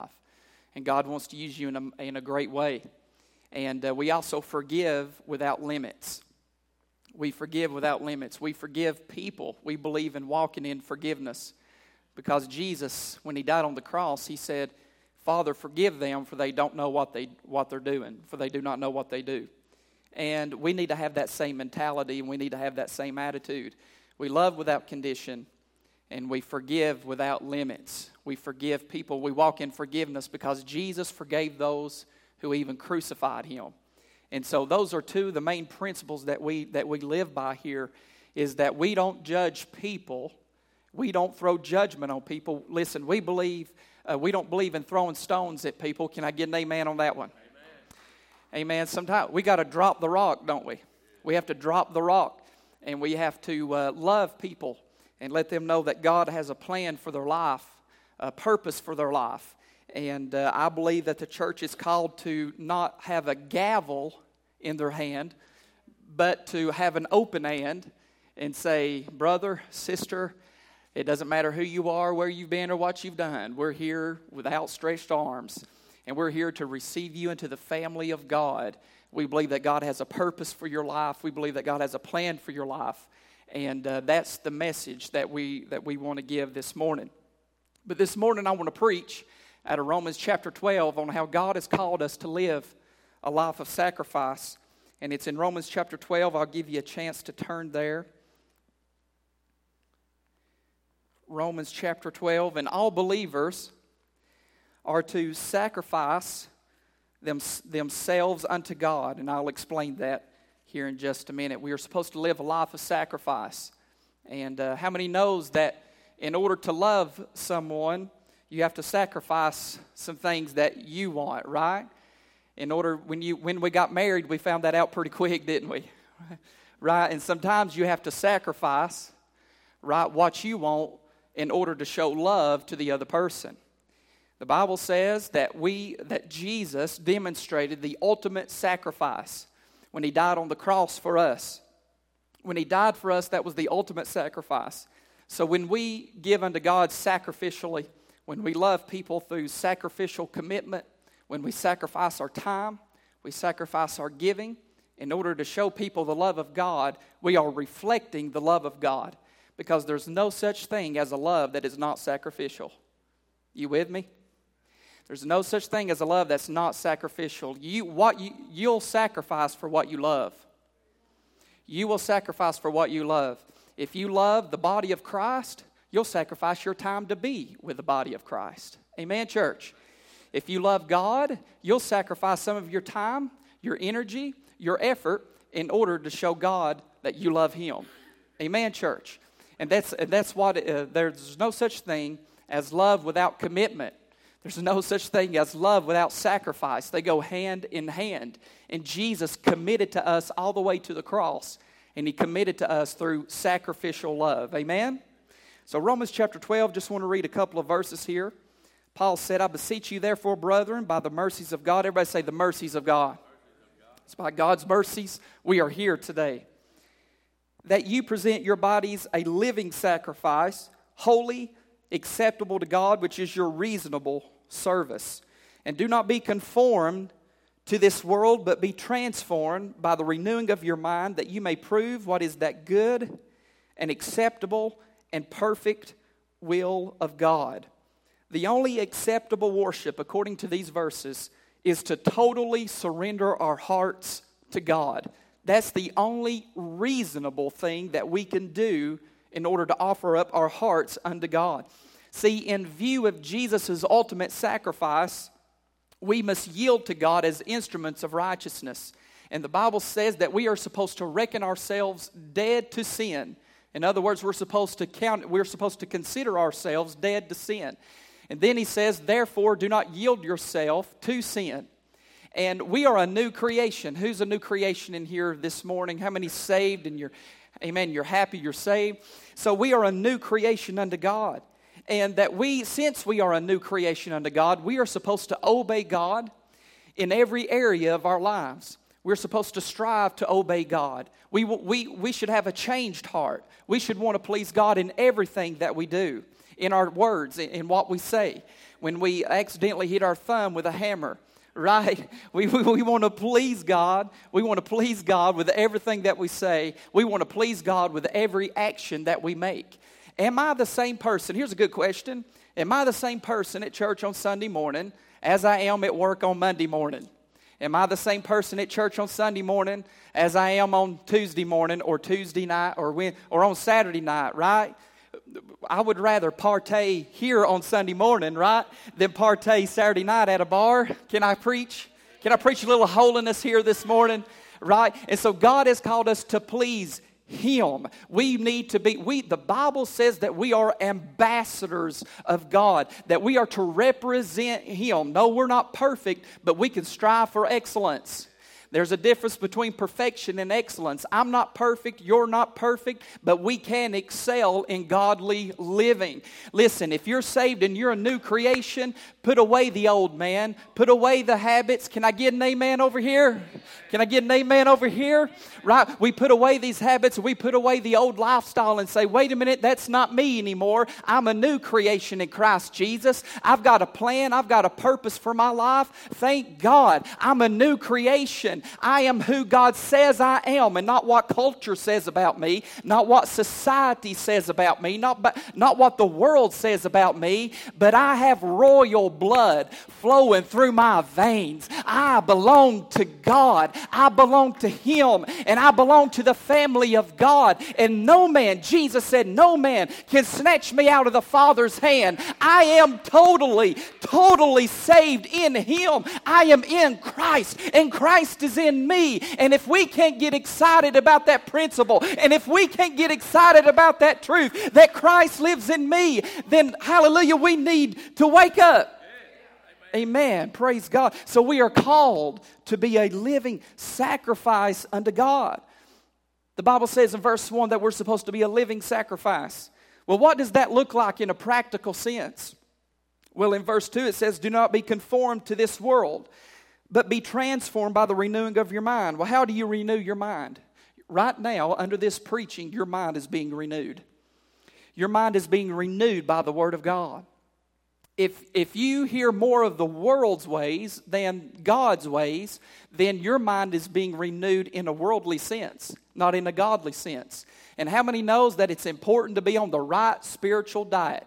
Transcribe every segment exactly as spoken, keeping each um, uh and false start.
And God wants to use you in a, in a great way. And uh, we also forgive without limits. We forgive without limits. We forgive people. We believe in walking in forgiveness. Because Jesus, when he died on the cross, he said, Father, forgive them, for they don't know what, they, what they're doing, for they do not know what they do. And we need to have that same mentality, and we need to have that same attitude. We love without condition, and we forgive without limits. We forgive people. We walk in forgiveness because Jesus forgave those who even crucified him. And so those are two of the main principles that we that we live by here, is that we don't judge people. We don't throw judgment on people. Listen, we believe uh, we don't believe in throwing stones at people. Can I get an amen on that one? Amen. Amen. Sometimes we got to drop the rock, don't we? We have to drop the rock, and we have to uh, love people and let them know that God has a plan for their life, a purpose for their life. And uh, I believe that the church is called to not have a gavel in their hand, but to have an open hand and say, brother, sister, it doesn't matter who you are, where you've been, or what you've done. We're here with outstretched arms, and we're here to receive you into the family of God. We believe that God has a purpose for your life. We believe that God has a plan for your life. And uh, that's the message that we that we want to give this morning. But this morning I want to preach out of Romans chapter twelve on how God has called us to live a life of sacrifice. And it's in Romans chapter twelve. I'll give you a chance to turn there. Romans chapter twelve. And all believers are to sacrifice them, themselves unto God. And I'll explain that here in just a minute. We are supposed to live a life of sacrifice. And uh, how many knows that in order to love someone, you have to sacrifice some things that you want, right? In order, when you when we got married, we found that out pretty quick, didn't we? Right? And sometimes you have to sacrifice, right, what you want in order to show love to the other person. The Bible says that we that Jesus demonstrated the ultimate sacrifice when he died on the cross for us. When he died for us, that was the ultimate sacrifice. So when we give unto God sacrificially, when we love people through sacrificial commitment, when we sacrifice our time, we sacrifice our giving, in order to show people the love of God, we are reflecting the love of God. Because there's no such thing as a love that is not sacrificial. You with me? There's no such thing as a love that's not sacrificial. You, what you, you'll sacrifice for what you love. You will sacrifice for what you love. If you love the body of Christ, you'll sacrifice your time to be with the body of Christ. Amen, church? If you love God, you'll sacrifice some of your time, your energy, your effort in order to show God that you love him. Amen, church? And that's, and that's what, uh, there's no such thing as love without commitment. There's no such thing as love without sacrifice. They go hand in hand. And Jesus committed to us all the way to the cross. And he committed to us through sacrificial love. Amen? So Romans chapter twelve, just want to read a couple of verses here. Paul said, I beseech you therefore, brethren, by the mercies of God. Everybody say the mercies of God. It's by God's mercies we are here today. That you present your bodies a living sacrifice, holy, acceptable to God, which is your reasonable service. And do not be conformed to this world, but be transformed by the renewing of your mind, that you may prove what is that good and acceptable and perfect will of God. The only acceptable worship, according to these verses, is to totally surrender our hearts to God. That's the only reasonable thing that we can do in order to offer up our hearts unto God. See, in view of Jesus' ultimate sacrifice, we must yield to God as instruments of righteousness. And the Bible says that we are supposed to reckon ourselves dead to sin. In other words, we're supposed to count, we're supposed to consider ourselves dead to sin. And then he says, therefore, do not yield yourself to sin. And we are a new creation. Who's a new creation in here this morning? How many saved and you're, amen, you're happy you're saved? So we are a new creation unto God. And that we, since we are a new creation unto God, we are supposed to obey God in every area of our lives. We're supposed to strive to obey God. We, we, we should have a changed heart. We should want to please God in everything that we do. in our words, in, in what we say. When we accidentally hit our thumb with a hammer, right? We, we, we want to please God. We want to please God with everything that we say. We want to please God with every action that we make. Am I the same person? Here's a good question. Am I the same person at church on Sunday morning as I am at work on Monday morning? Am I the same person at church on Sunday morning as I am on Tuesday morning or Tuesday night or when, or on Saturday night, right? I would rather partay here on Sunday morning, right, than partay Saturday night at a bar. Can I preach? Can I preach a little holiness here this morning, right? And so God has called us to please Him. We need to be, we, the Bible says that we are ambassadors of God, that we are to represent Him. No, we're not perfect, but we can strive for excellence. There's a difference between perfection and excellence. I'm not perfect, you're not perfect, but we can excel in godly living. Listen, if you're saved and you're a new creation, put away the old man, put away the habits. Can I get an amen over here? Can I get an amen over here? Right? We put away these habits, we put away the old lifestyle and say, wait a minute, that's not me anymore. I'm a new creation in Christ Jesus. I've got a plan, I've got a purpose for my life. Thank God, I'm a new creation. I am who God says I am, and not what culture says about me, not what society says about me, not, not what the world says about me, but I have royal blood flowing through my veins. I belong to God. I belong to Him, and I belong to the family of God. And no man, Jesus said, no man can snatch me out of the Father's hand. I am totally, totally saved in Him. I am in Christ, and Christ is in me. And if we can't get excited about that principle, and if we can't get excited about that truth, that Christ lives in me, then hallelujah, we need to wake up. Amen. Praise God. So we are called to be a living sacrifice unto God. The Bible says in verse one that we're supposed to be a living sacrifice. Well, what does that look like in a practical sense? Well, in verse two it says, do not be conformed to this world, but be transformed by the renewing of your mind. Well, how do you renew your mind? Right now, under this preaching, your mind is being renewed. Your mind is being renewed by the Word of God. If, if you hear more of the world's ways than God's ways, then your mind is being renewed in a worldly sense, not in a godly sense. And how many knows that it's important to be on the right spiritual diet?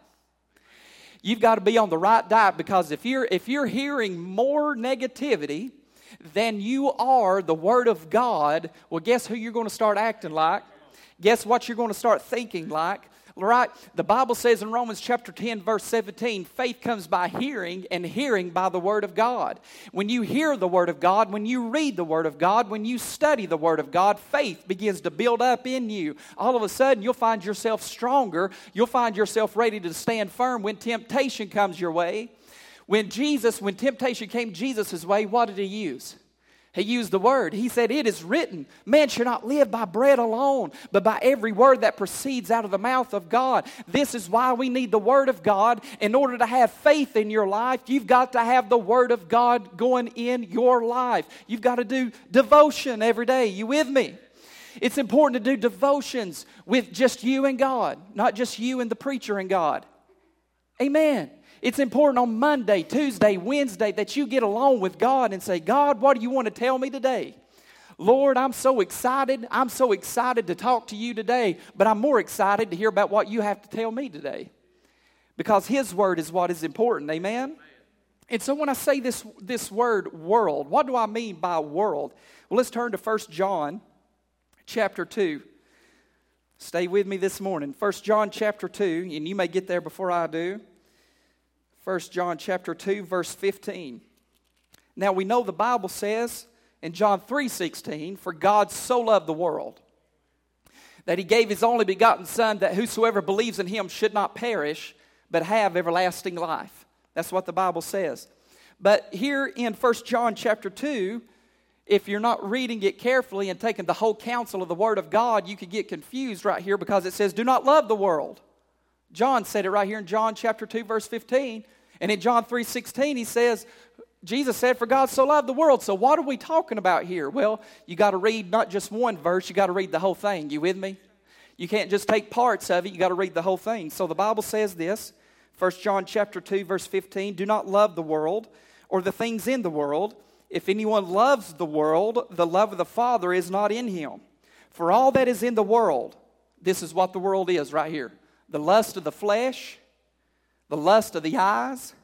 You've got to be on the right diet, because if you're if you're hearing more negativity than you are the Word of God, well, guess who you're going to start acting like? Guess what you're going to start thinking like? Right? The Bible says in Romans chapter ten, verse seventeen, faith comes by hearing, and hearing by the Word of God. When you hear the Word of God, when you read the Word of God, when you study the Word of God, faith begins to build up in you. All of a sudden, you'll find yourself stronger. You'll find yourself ready to stand firm when temptation comes your way. When Jesus, when temptation came Jesus' way, what did He use? He used the Word. He said, it is written, man should not live by bread alone, but by every word that proceeds out of the mouth of God. This is why we need the Word of God. In order to have faith in your life, you've got to have the Word of God going in your life. You've got to do devotion every day. You with me? It's important to do devotions with just you and God, not just you and the preacher and God. Amen. It's important on Monday, Tuesday, Wednesday that you get along with God and say, God, what do you want to tell me today? Lord, I'm so excited. I'm so excited to talk to you today, but I'm more excited to hear about what you have to tell me today, because His Word is what is important. Amen? And so when I say this, this word world, what do I mean by world? Well, let's turn to First John chapter two. Stay with me this morning. First John chapter two, and you may get there before I do. First John chapter two, verse fifteen. Now we know the Bible says in John three sixteen, for God so loved the world that He gave His only begotten Son, that whosoever believes in Him should not perish, but have everlasting life. That's what the Bible says. But here in First John chapter two, if you're not reading it carefully and taking the whole counsel of the Word of God, you could get confused right here, because it says, do not love the world. John said it right here in John chapter two, verse fifteen. And in John three sixteen, he says, Jesus said, for God so loved the world. So what are we talking about here? Well, you got to read not just one verse, you got to read the whole thing. You with me? You can't just take parts of it. You got to read the whole thing. So the Bible says this, First John chapter two, verse fifteen, do not love the world or the things in the world. If anyone loves the world, the love of the Father is not in him. For all that is in the world, this is what the world is right here. The lust of the flesh, the lust of the eyes,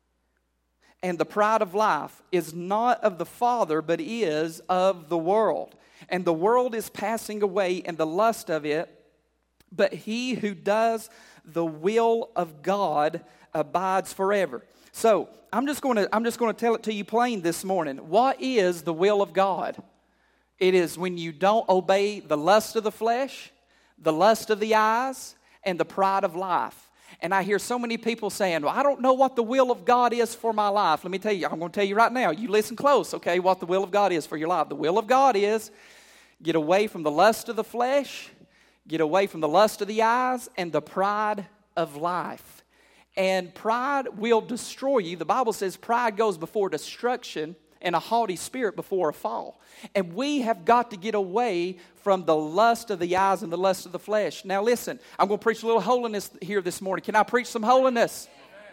and the pride of life is not of the Father, but is of the world. And the world is passing away and the lust of it, but he who does the will of God abides forever. So I'm just going to I'm just going to tell it to you plain this morning. What is the will of God? It is when you don't obey the lust of the flesh, the lust of the eyes, and the pride of life. And I hear so many people saying, well, I don't know what the will of God is for my life. Let me tell you, I'm going to tell you right now. You listen close, okay, what the will of God is for your life. The will of God is get away from the lust of the flesh, get away from the lust of the eyes, and the pride of life. And pride will destroy you. The Bible says pride goes before destruction and a haughty spirit before a fall. And we have got to get away from the lust of the eyes and the lust of the flesh. Now listen, I'm going to preach a little holiness here this morning. Can I preach some holiness?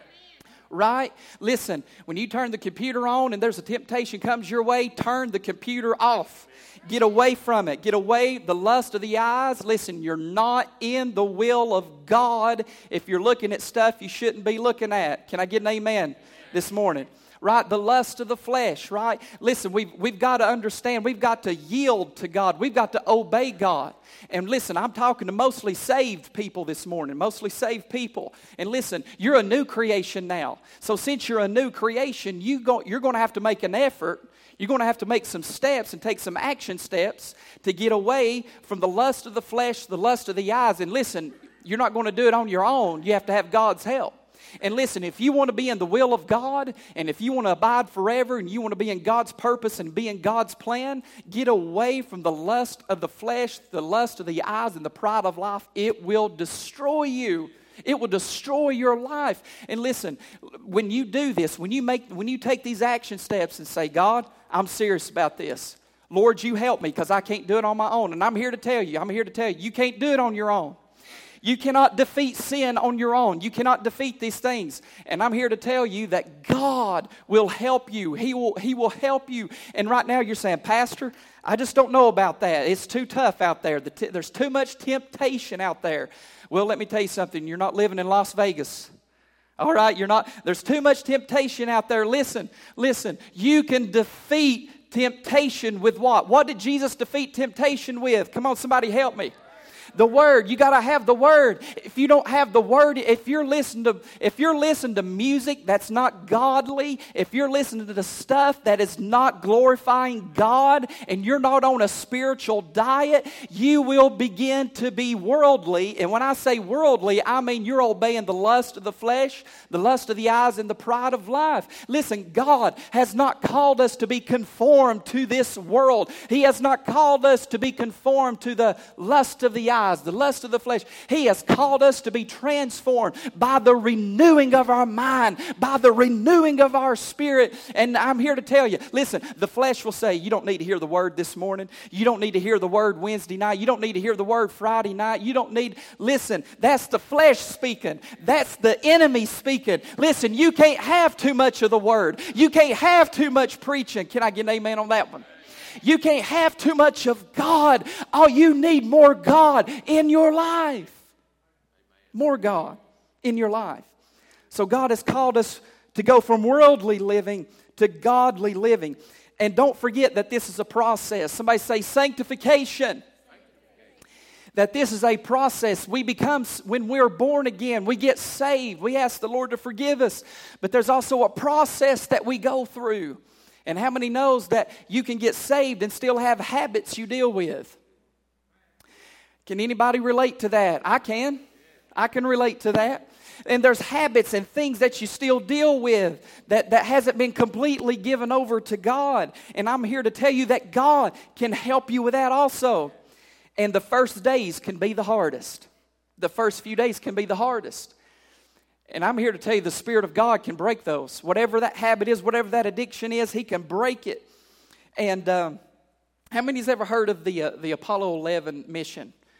Right? Listen, when you turn the computer on and there's a temptation comes your way, turn the computer off. Get away from it. Get away the lust of the eyes. Listen, you're not in the will of God if you're looking at stuff you shouldn't be looking at. Can I get an amen this morning? Right? The lust of the flesh, right? Listen, we've, we've got to understand, we've got to yield to God. We've got to obey God. And listen, I'm talking to mostly saved people this morning, mostly saved people. And listen, you're a new creation now. So since you're a new creation, you go, you're going to have to make an effort. You're going to have to make some steps and take some action steps to get away from the lust of the flesh, the lust of the eyes. And listen, you're not going to do it on your own. You have to have God's help. And listen, if you want to be in the will of God, and if you want to abide forever, and you want to be in God's purpose and be in God's plan, get away from the lust of the flesh, the lust of the eyes, and the pride of life. It will destroy you. It will destroy your life. And listen, when you do this, when you make, when you take these action steps and say, God, I'm serious about this. Lord, you help me because I can't do it on my own. And I'm here to tell you, I'm here to tell you, you can't do it on your own. You cannot defeat sin on your own. You cannot defeat these things. And I'm here to tell you that God will help you. He will, he will help you. And right now you're saying, Pastor, I just don't know about that. It's too tough out there. The t- there's too much temptation out there. Well, let me tell you something. You're not living in Las Vegas. All right? You're not. There's too much temptation out there. Listen, listen. You can defeat temptation with what? What did Jesus defeat temptation with? Come on, somebody help me. The Word. You got to have the Word. If you don't have the Word, if you're listening to if you're listening to music that's not godly, if you're listening to the stuff that is not glorifying God, and you're not on a spiritual diet, you will begin to be worldly. And when I say worldly, I mean you're obeying the lust of the flesh, the lust of the eyes, and the pride of life. Listen, God has not called us to be conformed to this world. He has not called us to be conformed to the lust of the eyes, the lust of the flesh. He has called us to be transformed by the renewing of our mind, by the renewing of our spirit. And I'm here to tell you, listen, the flesh will say, you don't need to hear the word this morning. You don't need to hear the word Wednesday night. You don't need to hear the word Friday night. You don't need, listen, that's the flesh speaking. That's the enemy speaking. Listen, you can't have too much of the word. You can't have too much preaching. Can I get an amen on that one? You can't have too much of God. Oh, you need more God in your life. More God in your life. So God has called us to go from worldly living to godly living. And don't forget that this is a process. Somebody say sanctification. That this is a process. We become, when we're born again, we get saved. We ask the Lord to forgive us. But there's also a process that we go through. And how many knows that you can get saved and still have habits you deal with? Can anybody relate to that? I can. I can relate to that. And there's habits and things that you still deal with that, that hasn't been completely given over to God. And I'm here to tell you that God can help you with that also. And the first days can be the hardest. The first few days can be the hardest. And I'm here to tell you the Spirit of God can break those. Whatever that habit is, whatever that addiction is, He can break it. And um, how many has ever heard of the uh, the Apollo eleven mission?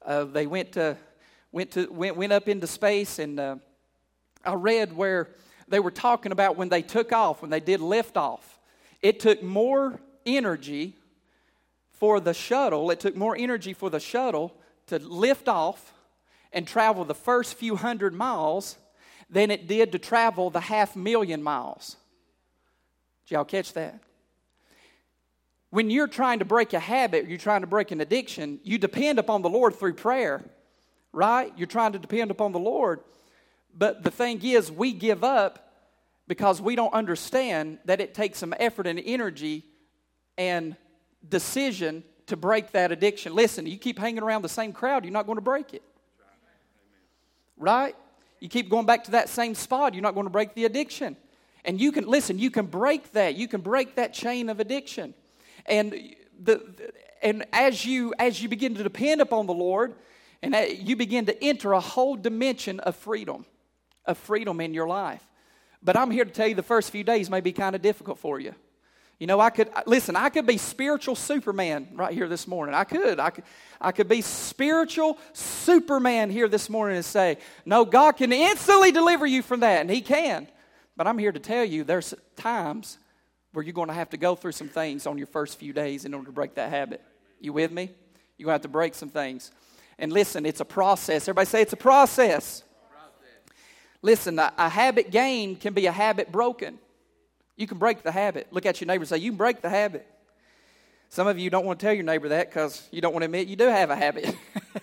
uh, they went to went to went went up into space, and uh, I read where they were talking about when they took off, when they did liftoff, it took more energy for the shuttle. It took more energy for the shuttle to lift off and travel the first few hundred miles than it did to travel the half million miles. Did y'all catch that? When you're trying to break a habit, you're trying to break an addiction, you depend upon the Lord through prayer, right? You're trying to depend upon the Lord. But the thing is, we give up because we don't understand that it takes some effort and energy and decision to break that addiction. Listen, you keep hanging around the same crowd, you're not going to break it. Right? You keep going back to that same spot, you're not going to break the addiction. And you can, listen, you can break that. You can break that chain of addiction. And the and as you as you begin to depend upon the Lord, and you begin to enter a whole dimension of freedom, of freedom in your life. But I'm here to tell you the first few days may be kind of difficult for you. You know, I could, listen, I could be spiritual Superman right here this morning. I could. I could, I could be spiritual Superman here this morning and say, no, God can instantly deliver you from that, and He can. But I'm here to tell you there's times where you're going to have to go through some things on your first few days in order to break that habit. You with me? You're going to have to break some things. And listen, it's a process. Everybody say it's a process. Listen, a, a habit gained can be a habit broken. You can break the habit. Look at your neighbor and say, you can break the habit. Some of you don't want to tell your neighbor that because you don't want to admit you do have a habit.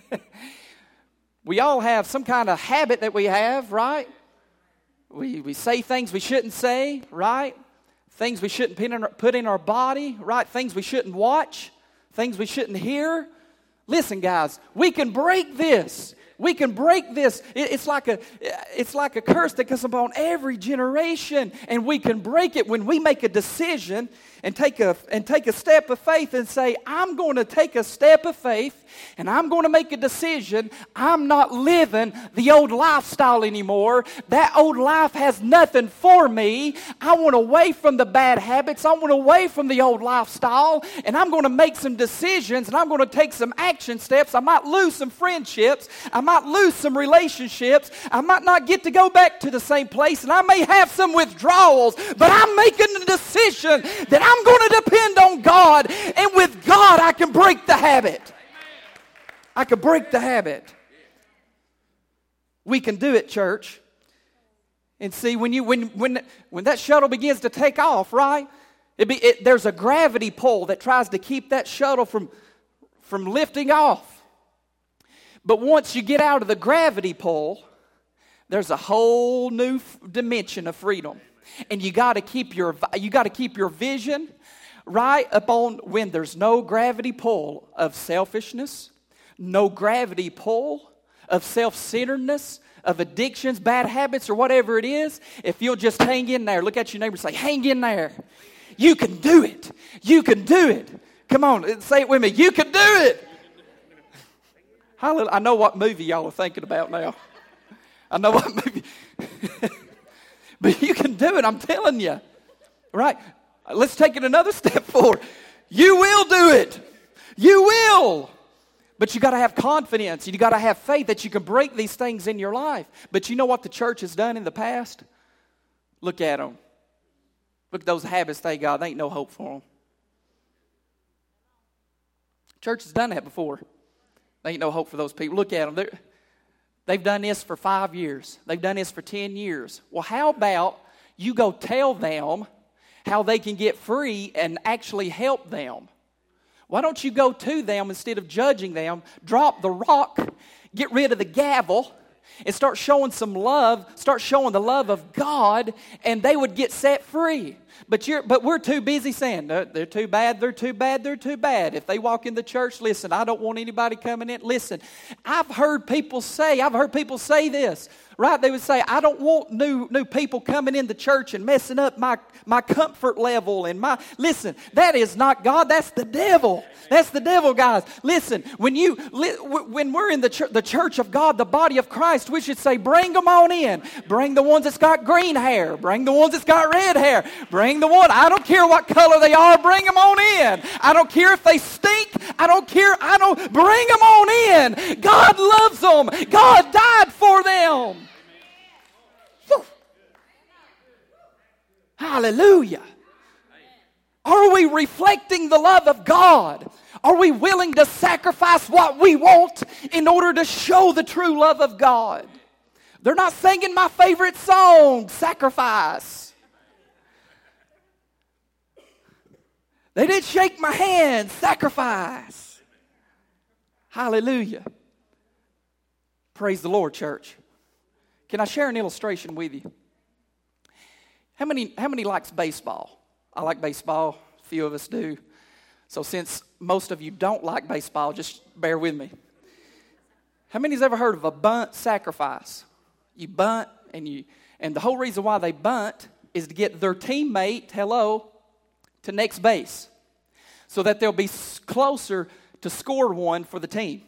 We all have some kind of habit that we have, right? We, we say things we shouldn't say, right? Things we shouldn't put in, our, put in our body, right? Things we shouldn't watch, things we shouldn't hear. Listen, guys, we can break this. We can break this. It's like a, it's like a curse that comes upon every generation, and we can break it when we make a decision and take a and take a step of faith and say, I'm going to take a step of faith and I'm going to make a decision. I'm not living the old lifestyle anymore. That old life has nothing for me. I want away from the bad habits. I want away from the old lifestyle, and I'm going to make some decisions, and I'm going to take some action steps. I might lose some friendships. I might lose some relationships. I might not get to go back to the same place, and I may have some withdrawals, but I'm making a decision that I'm I'm going to depend on God, and with God I can break the habit. I can break the habit. We can do it, church. And see, when you when when when that shuttle begins to take off, right? It be, it, there's a gravity pull that tries to keep that shuttle from from lifting off. But once you get out of the gravity pull, there's a whole new f- dimension of freedom. And you got to keep your you got to keep your vision right upon when there's no gravity pull of selfishness, no gravity pull of self-centeredness, of addictions, bad habits, or whatever it is. If you'll just hang in there, look at your neighbor and say, hang in there. You can do it. You can do it. Come on, say it with me. You can do it. I know what movie y'all are thinking about now. I know what movie. But you can do it, I'm telling you. Right? Let's take it another step forward. You will do it. You will. But you got to have confidence. You got to have faith that you can break these things in your life. But you know what the church has done in the past? Look at them. Look at those habits they got. There ain't no hope for them. Church has done that before. There ain't no hope for those people. Look at them. They're, they've done this for five years. They've done this for ten years. Well, how about you go tell them how they can get free and actually help them? Why don't you go to them instead of judging them, drop the rock, get rid of the gavel, and start showing some love, start showing the love of God, and they would get set free. But you're, but we're too busy saying, they're, they're too bad, they're too bad, they're too bad. If they walk in the church, listen, I don't want anybody coming in. Listen, I've heard people say, I've heard people say this, right? They would say, I don't want new new people coming in the church and messing up my, my comfort level and my, listen, that is not God, that's the devil. That's the devil, guys. Listen, when you when we're in the church, the church of God, the body of Christ, we should say, bring them on in. Bring the ones that's got green hair. Bring the ones that's got red hair. Bring Bring the one. I don't care what color they are. Bring them on in. I don't care if they stink. I don't care. I don't. Bring them on in. God loves them. God died for them. Whew. Hallelujah. Are we reflecting the love of God? Are we willing to sacrifice what we want in order to show the true love of God? They're not singing my favorite song, Sacrifice. They didn't shake my hand, Sacrifice. Hallelujah. Praise the Lord, church. Can I share an illustration with you? How many, how many likes baseball? I like baseball. A few of us do. So since most of you don't like baseball, just bear with me. How many has ever heard of a bunt sacrifice? You bunt, and you, and the whole reason why they bunt is to get their teammate, hello, to next base, so that they'll be closer to score one for the team.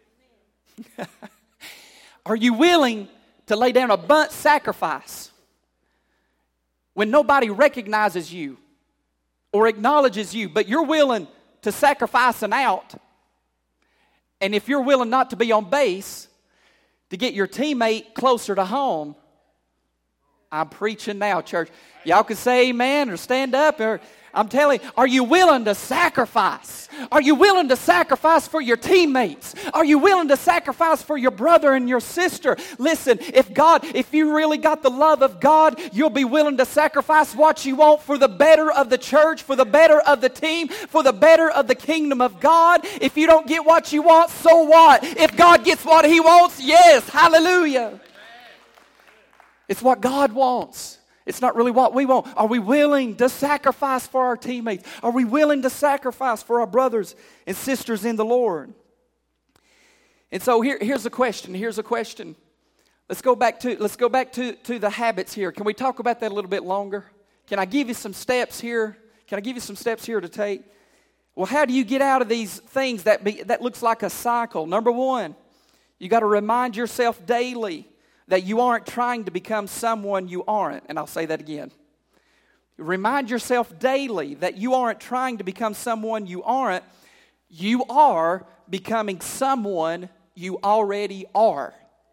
Are you willing to lay down a bunt sacrifice when nobody recognizes you or acknowledges you, but you're willing to sacrifice an out? And if you're willing not to be on base to get your teammate closer to home, I'm preaching now, church. Y'all can say amen or stand up. Or I'm telling you, are you willing to sacrifice? Are you willing to sacrifice for your teammates? Are you willing to sacrifice for your brother and your sister? Listen, if God, if you really got the love of God, you'll be willing to sacrifice what you want for the better of the church, for the better of the team, for the better of the kingdom of God. If you don't get what you want, so what? If God gets what He wants, yes, hallelujah. It's what God wants. It's not really what we want. Are we willing to sacrifice for our teammates? Are we willing to sacrifice for our brothers and sisters in the Lord? And so here, here's a question. Here's a question. Let's go back to let's go back to, to the habits here. Can we talk about that a little bit longer? Can I give you some steps here? Can I give you some steps here to take? Well, how do you get out of these things that be, that looks like a cycle? Number one, you got to remind yourself daily that you aren't trying to become someone you aren't. And I'll say that again. Remind yourself daily that you aren't trying to become someone you aren't. You are becoming someone you already are.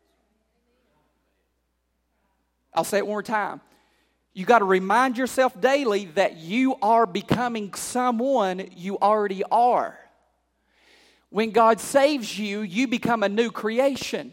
I'll say it one more time. You got to remind yourself daily that you are becoming someone you already are. When God saves you, you become a new creation.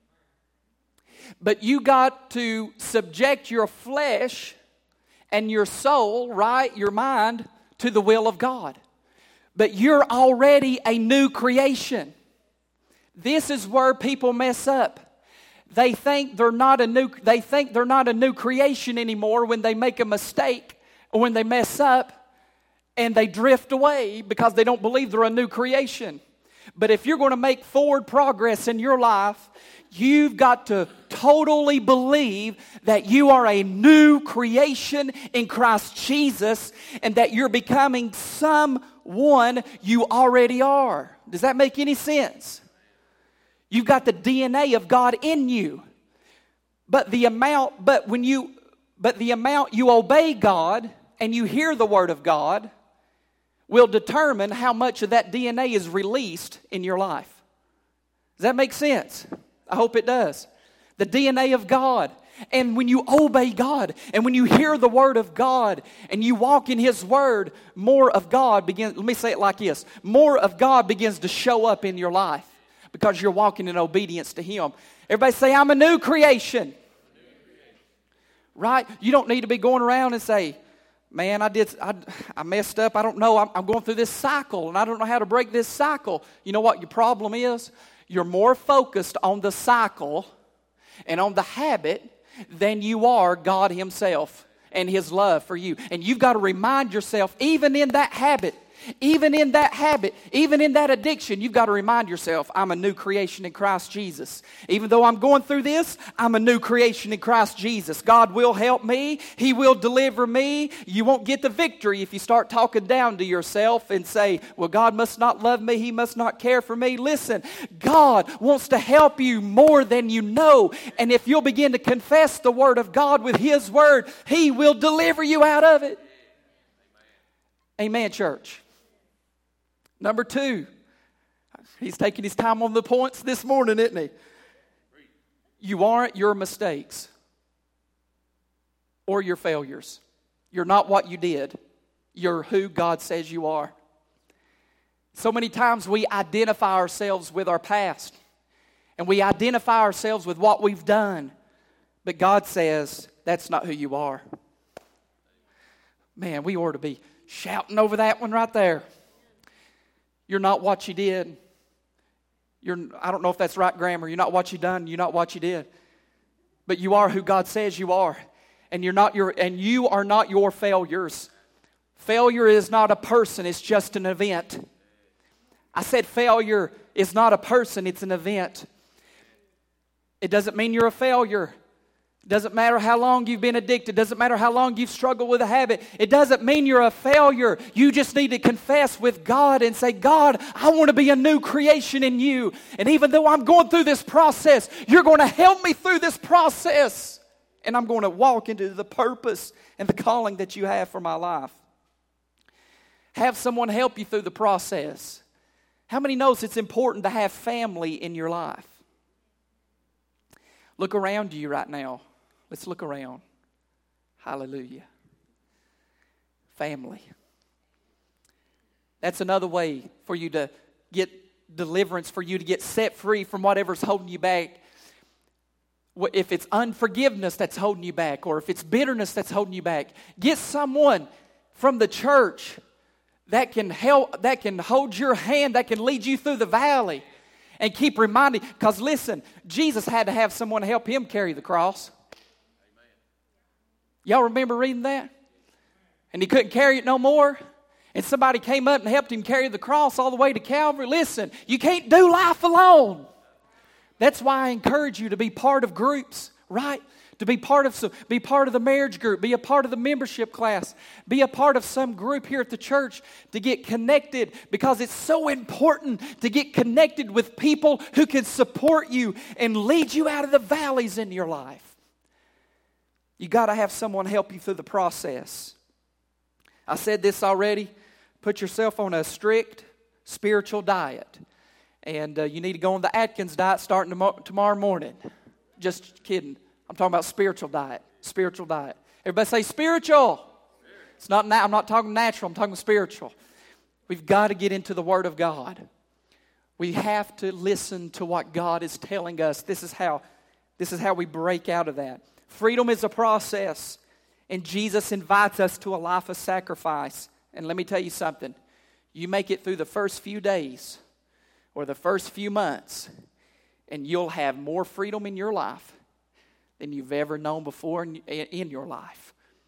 But you got to subject your flesh and your soul, right, your mind, to the will of God. But you're already a new creation. This is where people mess up. They think they're not a new they think they're not a new creation anymore when they make a mistake or when they mess up, and they drift away because they don't believe they're a new creation. But if you're going to make forward progress in your life, you've got to totally believe that you are a new creation in Christ Jesus and that you're becoming someone you already are. Does that make any sense? You've got the D N A of God in you. But the amount, but when you, but the amount you obey God and you hear the Word of God will determine how much of that D N A is released in your life. Does that make sense? I hope it does. The D N A of God. And when you obey God and when you hear the Word of God and you walk in His Word, more of God begins, let me say it like this, more of God begins to show up in your life because you're walking in obedience to Him. Everybody say, I'm a new creation. Right? You don't need to be going around and say, man, I did. I, I messed up. I don't know. I'm, I'm going through this cycle, and I don't know how to break this cycle. You know what your problem is? You're more focused on the cycle and on the habit than you are God Himself and His love for you. And you've got to remind yourself, even in that habit, even in that habit, even in that addiction, you've got to remind yourself, I'm a new creation in Christ Jesus. Even though I'm going through this, I'm a new creation in Christ Jesus. God will help me. He will deliver me. You won't get the victory if you start talking down to yourself and say, well, God must not love me. He must not care for me. Listen, God wants to help you more than you know. And if you'll begin to confess the Word of God with His Word, He will deliver you out of it. Amen, church. Number two, he's taking his time on the points this morning, isn't he? You aren't your mistakes or your failures. You're not what you did. You're who God says you are. So many times we identify ourselves with our past. And we identify ourselves with what we've done. But God says, that's not who you are. Man, we ought to be shouting over that one right there. You're not what you did. You're, I don't know if that's right grammar. You're not what you done. You're not what you did. But you are who God says you are. And you're not your and you are not your failures. Failure is not a person, it's just an event. I said failure is not a person, it's an event. It doesn't mean you're a failure. It doesn't matter how long you've been addicted. It doesn't matter how long you've struggled with a habit. It doesn't mean you're a failure. You just need to confess with God and say, God, I want to be a new creation in you. And even though I'm going through this process, you're going to help me through this process. And I'm going to walk into the purpose and the calling that you have for my life. Have someone help you through the process. How many knows it's important to have family in your life? Look around you right now. Let's look around. Hallelujah. Family. That's another way for you to get deliverance, for you to get set free from whatever's holding you back. If it's unforgiveness that's holding you back, or if it's bitterness that's holding you back, get someone from the church that can help, that can hold your hand, that can lead you through the valley. And keep reminding, because listen, Jesus had to have someone help him carry the cross. Amen. Y'all remember reading that? And he couldn't carry it no more. And somebody came up and helped him carry the cross all the way to Calvary. Listen, you can't do life alone. That's why I encourage you to be part of groups, right? To be part of be part of the marriage group, be a part of the membership class, be a part of some group here at the church to get connected, because it's so important to get connected with people who can support you and lead you out of the valleys in your life. You got to have someone help you through the process. I said this already. Put yourself on a strict spiritual diet. And uh, you need to go on the Atkins diet starting tom- tomorrow morning. Just kidding. I'm talking about spiritual diet. Spiritual diet. Everybody say spiritual. Spiritual. It's not. Na- I'm not talking natural. I'm talking spiritual. We've got to get into the Word of God. We have to listen to what God is telling us. This is how. This is how we break out of that. Freedom is a process, and Jesus invites us to a life of sacrifice. And let me tell you something. You make it through the first few days or the first few months, and you'll have more freedom in your life than you've ever known before in, in your life.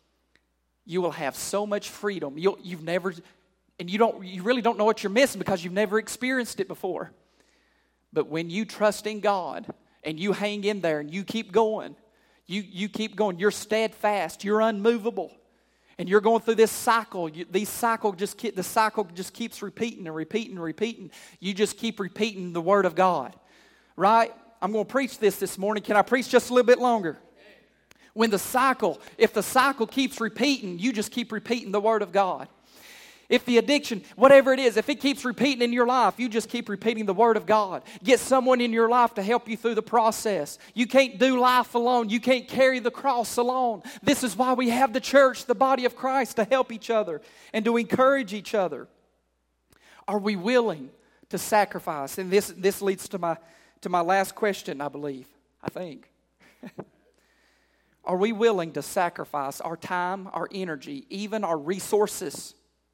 You will have so much freedom. You'll, you've never, and you don't, you really don't know what you're missing because you've never experienced it before. But when you trust in God and you hang in there and you keep going, you you keep going. You're steadfast. You're unmovable, and you're going through this cycle. You, these cycle just keep, the cycle just keeps repeating and repeating and repeating. You just keep repeating the Word of God, right? I'm going to preach this this morning. Can I preach just a little bit longer? When the cycle, if the cycle keeps repeating, you just keep repeating the Word of God. If the addiction, whatever it is, if it keeps repeating in your life, you just keep repeating the Word of God. Get someone in your life to help you through the process. You can't do life alone. You can't carry the cross alone. This is why we have the church, the body of Christ, to help each other and to encourage each other. Are we willing to sacrifice? And this, this leads to my, to my last question, I believe, I think. Are we willing to sacrifice our time, our energy, even our resources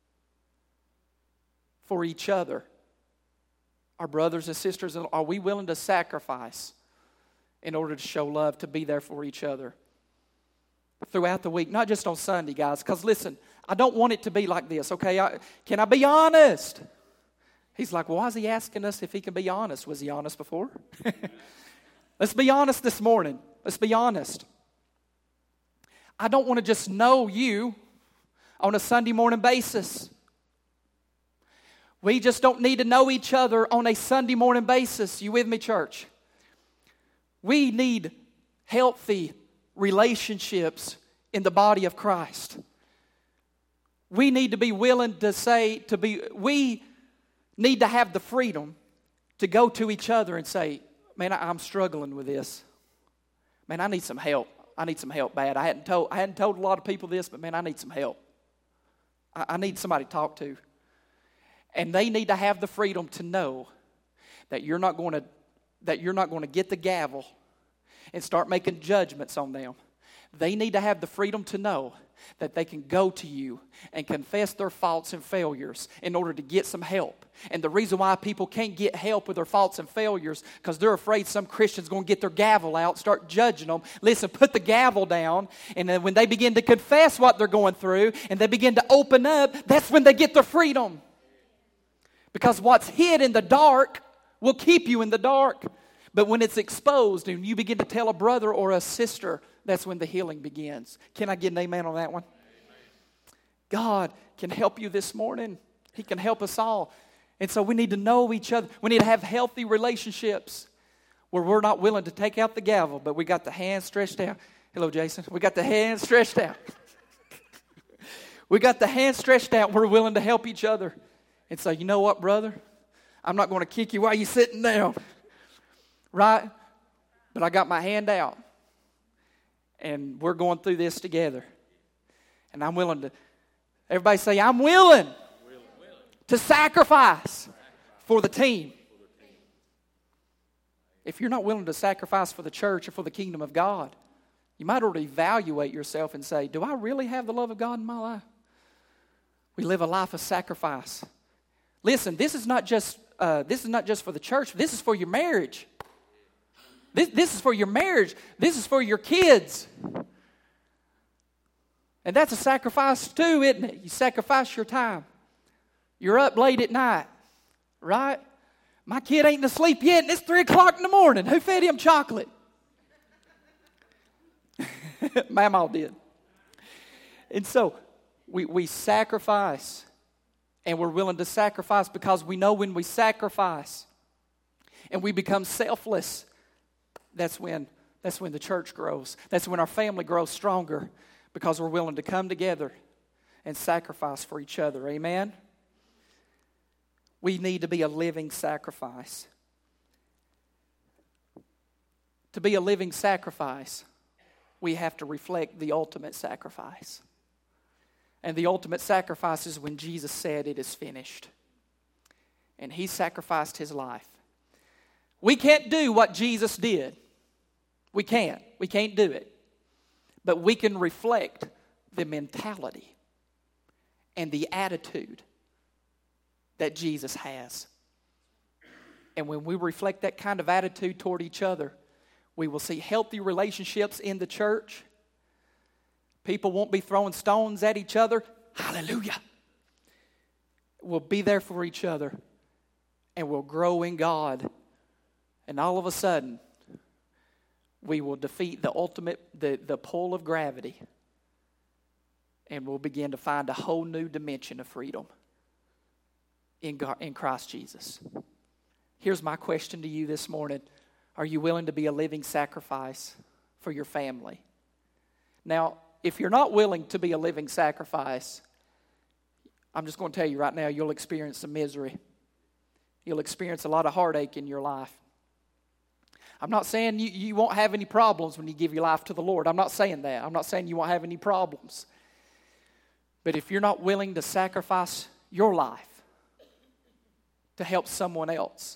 for each other? Our brothers and sisters, are we willing to sacrifice in order to show love, to be there for each other throughout the week? Not just on Sunday, guys, because listen, I don't want it to be like this, okay? I, can I be honest? He's like, well, why is he asking us if he can be honest? Was he honest before? Let's be honest this morning. Let's be honest. I don't want to just know you on a Sunday morning basis. We just don't need to know each other on a Sunday morning basis. You with me, church? We need healthy relationships in the body of Christ. We need to be willing to say, to be, we need to have the freedom to go to each other and say, man, I'm struggling with this. Man, I need some help. I need some help bad. I hadn't told, I hadn't told a lot of people this, but man, I need some help. I, I need somebody to talk to. And they need to have the freedom to know that you're not going to, that you're not going to get the gavel and start making judgments on them. They need to have the freedom to know that they can go to you and confess their faults and failures in order to get some help. And the reason why people can't get help with their faults and failures because they're afraid some Christian's going to get their gavel out, start judging them. Listen, put the gavel down, and then when they begin to confess what they're going through and they begin to open up, that's when they get their freedom. Because what's hid in the dark will keep you in the dark. But when it's exposed and you begin to tell a brother or a sister, that's when the healing begins. Can I get an amen on that one? Amen. God can help you this morning. He can help us all. And so we need to know each other. We need to have healthy relationships where we're not willing to take out the gavel, but we got the hand stretched out. Hello, Jason. We got the hand stretched out. We got the hand stretched out. We're willing to help each other. And say, you know what, brother? I'm not going to kick you while you're sitting down. Right? But I got my hand out. And we're going through this together. And I'm willing to, everybody say, I'm willing, willing. to sacrifice for the team. If you're not willing to sacrifice for the church or for the kingdom of God, you might ought to evaluate yourself and say, do I really have the love of God in my life? We live a life of sacrifice. Listen, this is not just uh, this is not just for the church. This is for your marriage. This, this is for your marriage. This is for your kids. And that's a sacrifice too, isn't it? You sacrifice your time. You're up late at night, right? My kid ain't asleep yet, and it's three o'clock in the morning. Who fed him chocolate? Mama did. And so we, we sacrifice, and we're willing to sacrifice because we know when we sacrifice and we become selfless, That's when, that's when the church grows. That's when our family grows stronger because we're willing to come together and sacrifice for each other. Amen? We need to be a living sacrifice. To be a living sacrifice, we have to reflect the ultimate sacrifice. And the ultimate sacrifice is when Jesus said, it is finished. And He sacrificed His life. We can't do what Jesus did. We can't. We can't do it. But we can reflect the mentality and the attitude that Jesus has. And when we reflect that kind of attitude toward each other, we will see healthy relationships in the church. People won't be throwing stones at each other. Hallelujah. We'll be there for each other. And we'll grow in God. And all of a sudden, we will defeat the ultimate, the, the pull of gravity. And we'll begin to find a whole new dimension of freedom in, God, in Christ Jesus. Here's my question to you this morning. Are you willing to be a living sacrifice for your family? Now, if you're not willing to be a living sacrifice, I'm just going to tell you right now, you'll experience some misery. You'll experience a lot of heartache in your life. I'm not saying you, you won't have any problems when you give your life to the Lord. I'm not saying that. I'm not saying you won't have any problems. But if you're not willing to sacrifice your life to help someone else,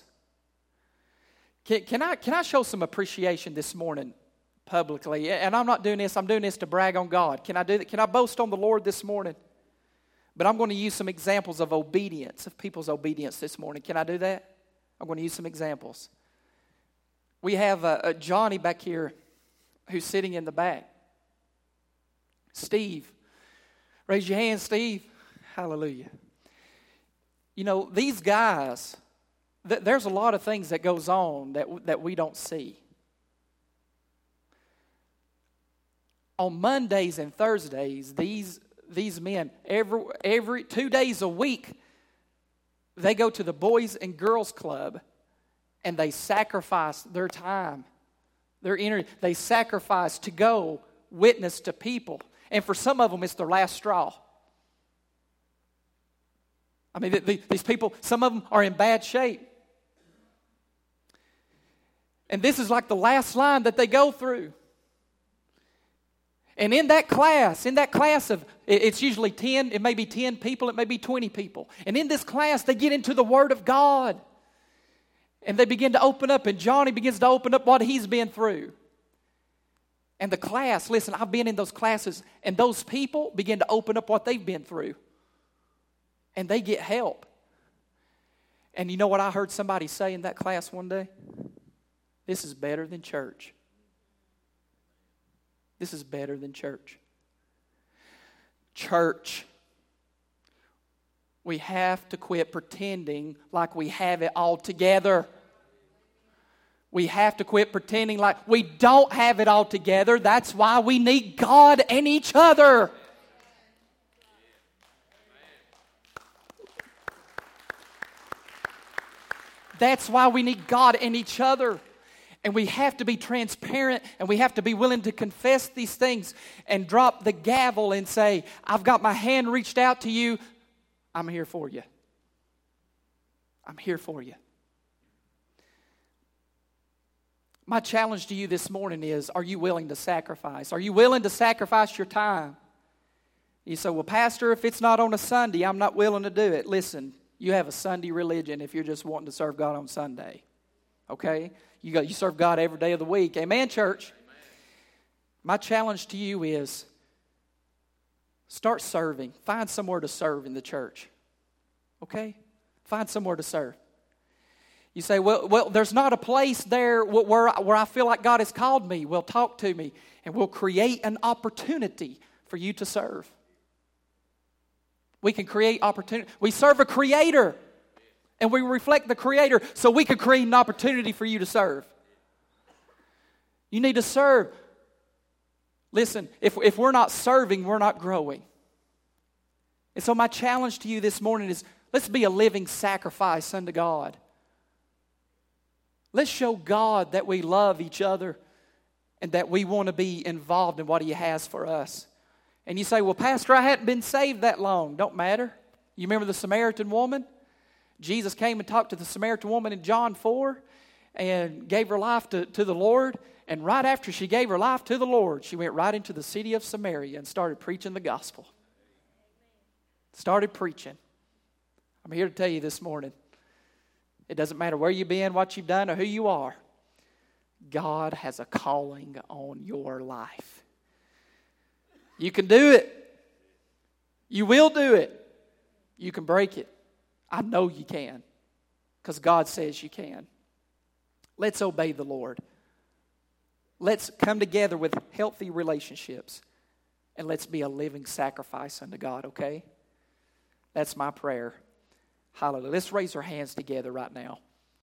can, can I can I show some appreciation this morning publicly? And I'm not doing this. I'm doing this to brag on God. Can I do that? Can I boast on the Lord this morning? But I'm going to use some examples of obedience, of people's obedience this morning. Can I do that? I'm going to use some examples. We have a, a Johnny back here who's sitting in the back. Steve. Raise your hand, Steve. Hallelujah. You know, these guys, th- there's a lot of things that goes on that, w- that we don't see. On Mondays and Thursdays, these these men, every every two days a week, they go to the Boys and Girls Club and they sacrifice their time, their energy. They sacrifice to go witness to people. And for some of them, it's their last straw. I mean, the, the, these people, some of them are in bad shape. And this is like the last line that they go through. And in that class, in that class of, it's usually ten, it may be ten people, it may be twenty people. And in this class, they get into the Word of God. And they begin to open up, and Johnny begins to open up what he's been through. And the class, listen, I've been in those classes, and those people begin to open up what they've been through. And they get help. And you know what I heard somebody say in that class one day? This is better than church. This is better than church. Church. We have to quit pretending like we have it all together. We have to quit pretending like we don't have it all together. That's why we need God and each other. That's why we need God and each other. And we have to be transparent, and we have to be willing to confess these things and drop the gavel and say, I've got my hand reached out to you. I'm here for you. I'm here for you. My challenge to you this morning is, are you willing to sacrifice? Are you willing to sacrifice your time? You say, well, Pastor, if it's not on a Sunday, I'm not willing to do it. Listen, you have a Sunday religion if you're just wanting to serve God on Sunday. Okay? You got, you serve God every day of the week. Amen, church? Amen. My challenge to you is, start serving. Find somewhere to serve in the church. Okay? Find somewhere to serve. You say, well, well, there's not a place there where, where I feel like God has called me. Well, talk to me, and we'll create an opportunity for you to serve. We can create opportunity. We serve a Creator, and we reflect the Creator, so we can create an opportunity for you to serve. You need to serve. Listen, if, if we're not serving, we're not growing. And so my challenge to you this morning is, let's be a living sacrifice unto God. Let's show God that we love each other and that we want to be involved in what He has for us. And you say, well, Pastor, I hadn't been saved that long. Don't matter. You remember the Samaritan woman? Jesus came and talked to the Samaritan woman in John four and gave her life to, to the Lord. And right after she gave her life to the Lord, she went right into the city of Samaria and started preaching the gospel. Started preaching. I'm here to tell you this morning, it doesn't matter where you've been, what you've done, or who you are. God has a calling on your life. You can do it. You will do it. You can break it. I know you can, because God says you can. Let's obey the Lord. Let's come together with healthy relationships, and let's be a living sacrifice unto God, okay? That's my prayer. Hallelujah. Let's raise our hands together right now.